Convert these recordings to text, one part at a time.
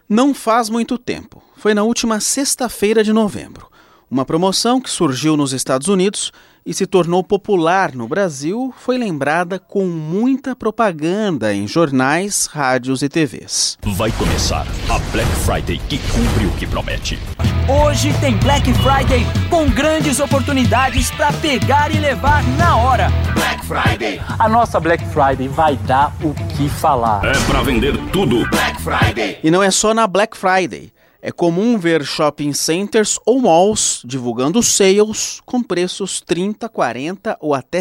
Não faz muito tempo. Foi na última sexta-feira de novembro. Uma promoção que surgiu nos Estados Unidos e se tornou popular no Brasil foi lembrada com muita propaganda em jornais, rádios e TVs. Vai começar a Black Friday que cumpre o que promete. Hoje tem Black Friday com grandes oportunidades para pegar e levar na hora. Black Friday. A nossa Black Friday vai dar o que falar. É para vender tudo. Black Friday. E não é só na Black Friday. É comum ver shopping centers ou malls divulgando sales com preços 30%, 40% ou até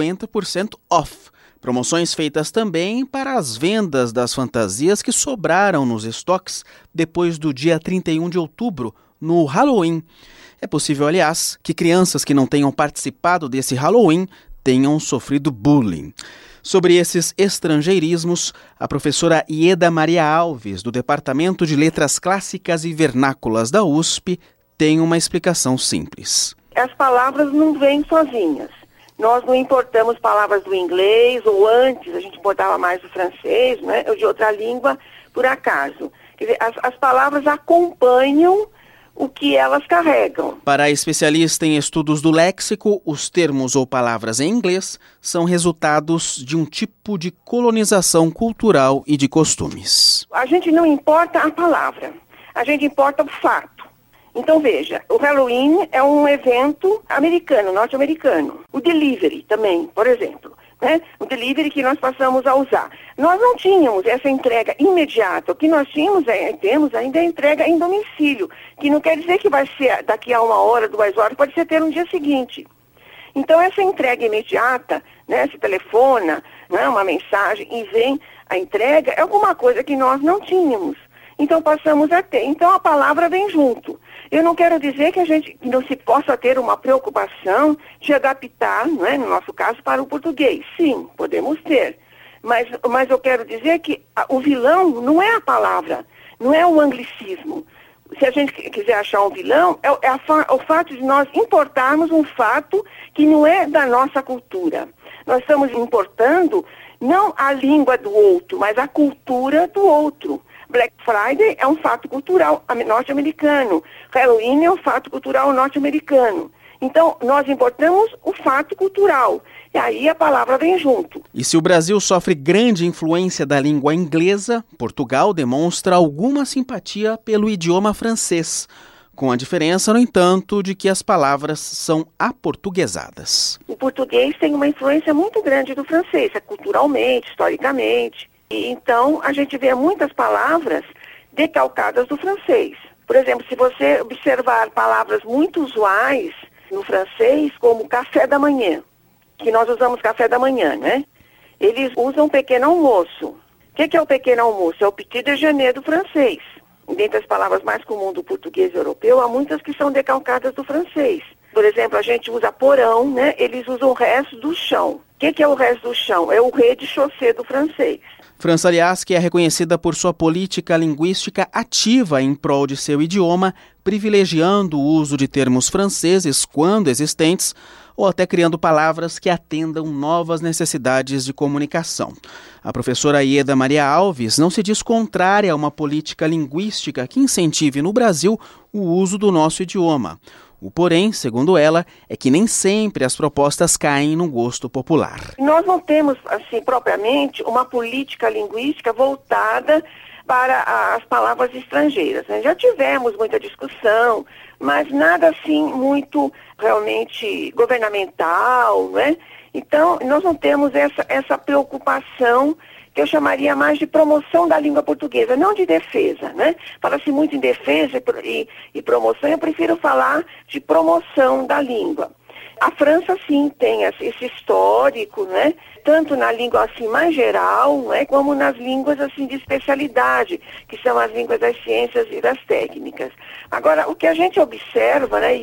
50% off. Promoções feitas também para as vendas das fantasias que sobraram nos estoques depois do dia 31 de outubro, no Halloween. É possível, aliás, que crianças que não tenham participado desse Halloween tenham sofrido bullying. Sobre esses estrangeirismos, a professora Ieda Maria Alves, do Departamento de Letras Clássicas e Vernáculas da USP, tem uma explicação simples. As palavras não vêm sozinhas. Nós não importamos palavras do inglês, ou antes a gente importava mais do francês, né, ou de outra língua, por acaso. Quer dizer, as palavras acompanham o que elas carregam. Para a especialista em estudos do léxico, os termos ou palavras em inglês são resultados de um tipo de colonização cultural e de costumes. A gente não importa a palavra, a gente importa o fato. Então veja, o Halloween é um evento americano, norte-americano. O delivery também, por exemplo. Né? O delivery que nós passamos a usar. Nós não tínhamos essa entrega imediata. O que nós temos ainda é a entrega em domicílio, que não quer dizer que vai ser daqui a 1 hora, 2 horas, pode ser até no dia seguinte. Então essa entrega imediata, né, se telefona, né, uma mensagem e vem a entrega, é alguma coisa que nós não tínhamos. Então passamos a ter. Então a palavra vem junto. Eu não quero dizer que não se possa ter uma preocupação de adaptar, não é, no nosso caso, para o português. Sim, podemos ter. Mas eu quero dizer que o vilão não é a palavra, não é o anglicismo. Se a gente quiser achar um vilão, é o fato de nós importarmos um fato que não é da nossa cultura. Nós estamos importando não a língua do outro, mas a cultura do outro. Black Friday é um fato cultural norte-americano. Halloween é um fato cultural norte-americano. Então, nós importamos o fato cultural. E aí a palavra vem junto. E se o Brasil sofre grande influência da língua inglesa, Portugal demonstra alguma simpatia pelo idioma francês, com a diferença, no entanto, de que as palavras são aportuguesadas. O português tem uma influência muito grande do francês, culturalmente, historicamente. E então, a gente vê muitas palavras decalcadas do francês. Por exemplo, se você observar palavras muito usuais no francês, como café da manhã, que nós usamos café da manhã, né? Eles usam pequeno almoço. O que é o pequeno almoço? É o petit déjeuner do francês. Dentre as palavras mais comuns do português europeu, há muitas que são decalcadas do francês. Por exemplo, a gente usa porão, né? Eles usam o resto do chão. O que é o resto do chão? É o rez-de-chaussée do francês. França, aliás, que é reconhecida por sua política linguística ativa em prol de seu idioma, privilegiando o uso de termos franceses quando existentes, ou até criando palavras que atendam novas necessidades de comunicação. A professora Ieda Maria Alves não se diz contrária a uma política linguística que incentive no Brasil o uso do nosso idioma. O porém, segundo ela, é que nem sempre as propostas caem no gosto popular. Nós não temos, assim, propriamente, uma política linguística voltada para as palavras estrangeiras, né? Já tivemos muita discussão, mas nada assim muito realmente governamental, né? Então, nós não temos essa preocupação que eu chamaria mais de promoção da língua portuguesa, não de defesa, né? Fala-se muito em defesa e promoção, eu prefiro falar de promoção da língua. A França, sim, tem esse histórico, né? Tanto na língua assim mais geral, né? Como nas línguas assim de especialidade, que são as línguas das ciências e das técnicas. Agora, o que a gente observa, né?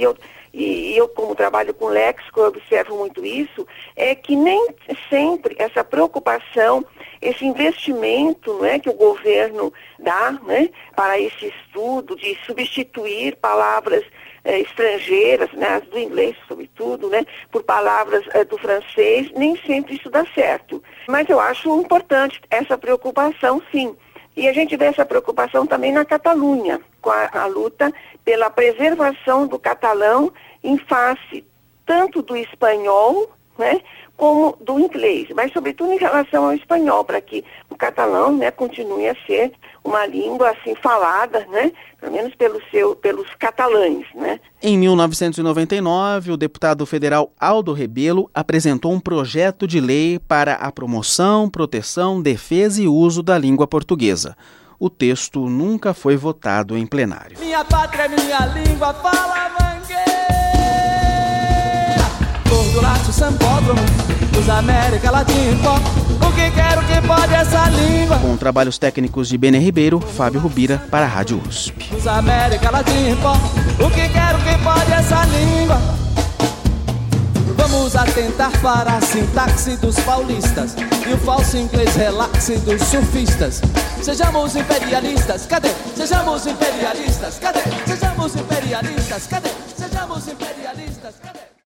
E eu, como trabalho com léxico, eu observo muito isso, é que nem sempre essa preocupação, esse investimento, né, que o governo dá, né, para esse estudo de substituir palavras estrangeiras, né, as do inglês sobretudo, né, por palavras do francês, nem sempre isso dá certo. Mas eu acho importante essa preocupação, sim, E a gente vê essa preocupação também na Catalunha, com a luta pela preservação do catalão em face tanto do espanhol, né, como do inglês, mas sobretudo em relação ao espanhol, para que o catalão, né, continue a ser uma língua assim falada, né, pelo menos pelos catalães, né. Em 1999, o deputado federal Aldo Rebelo apresentou um projeto de lei para a promoção, proteção, defesa e uso da língua portuguesa. O texto nunca foi votado em plenário. Minha pátria é minha língua, fala mangueira. Cordulato, sambódromo, dos América Latina. O que quero que pode essa língua? Com trabalhos técnicos de Benê Ribeiro, Fábio Rubira para a Rádio USP. Dos América Latina. O que quero que pode essa língua? Vamos atentar para a sintaxe dos paulistas e o falso inglês relaxe dos surfistas. Sejamos imperialistas, cadê? Sejamos imperialistas, cadê? Sejamos imperialistas, cadê? Sejamos imperialistas, cadê?